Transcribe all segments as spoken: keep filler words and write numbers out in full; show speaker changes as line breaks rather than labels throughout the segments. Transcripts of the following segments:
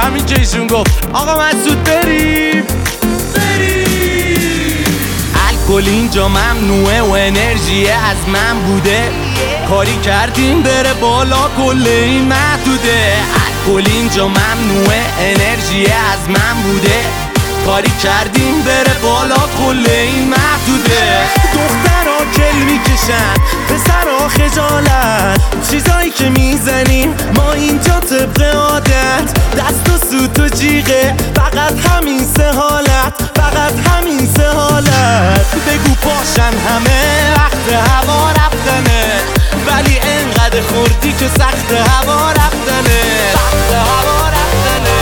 همین که ایشون گفت آقا مسعود بریم بریم. الکل اینجا ممنوعه و انرژی از من بوده، کاری کردیم بره بالا کل این محدوده. الکل اینجا ممنوعه انرژی از من بوده، کاری کردیم بره بالا کل این محدوده. دخترها کل میکشن پسرها خجالت، چیزایی که میزنیم ما اینجا طبق عادت. دست و سوت و جیغه فقط همین سه حالت، فقط همین سه حالت. بگو پاشن همه وقت هوا رفتنه، ولی انقدر خوردی که سخت هوا رفتنه، سخت هوا رفتنه.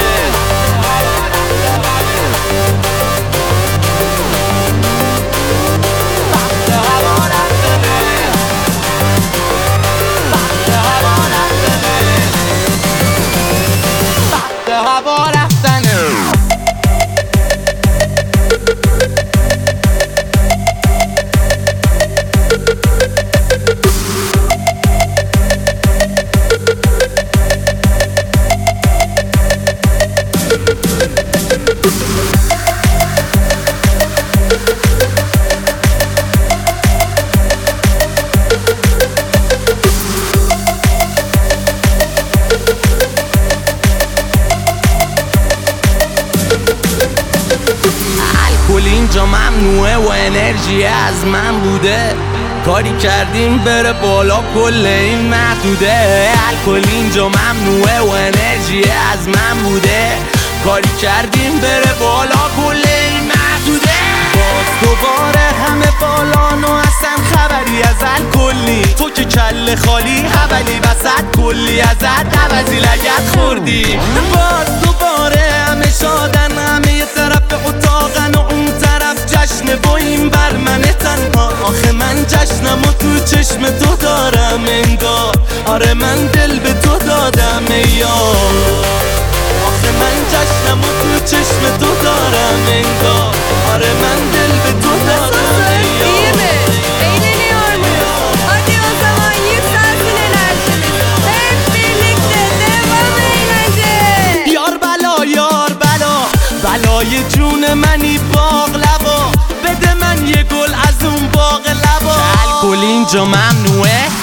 هوا رفتنه. الکل اینجا ممنوعه و انرژی از من بوده، کاری کردیم بره بالا کل این محدوده. الکل اینجا ممنوعه و انرژی از من بوده، کاری کردیم بره بالا کل این محدوده. باز دوباره همه بالان و اصلا خبری از الکلی، تو که کل خالی حولی وسط کلی ازت عوضی لگت خوردی. باز دوباره همه شادن، همه یه طرف اتاقن و اون طرف جشنه با این بر من تنها. آخه من جشنم و تو چشم تو دارم انگار، آره من دل به تو دادم یار. آخه من جشنم و تو چشم تو dönem en god. Armen del ve tutarım
İyi mi? Eğleniyor muyuz? Hadi o zaman yükselsin enerjimiz. Hep birlikte devam eğlence.
Yar bela yar bela بلای جون منی باقلوا بده من یه گل از اون باقلوا. الکل اینجا ممنوعه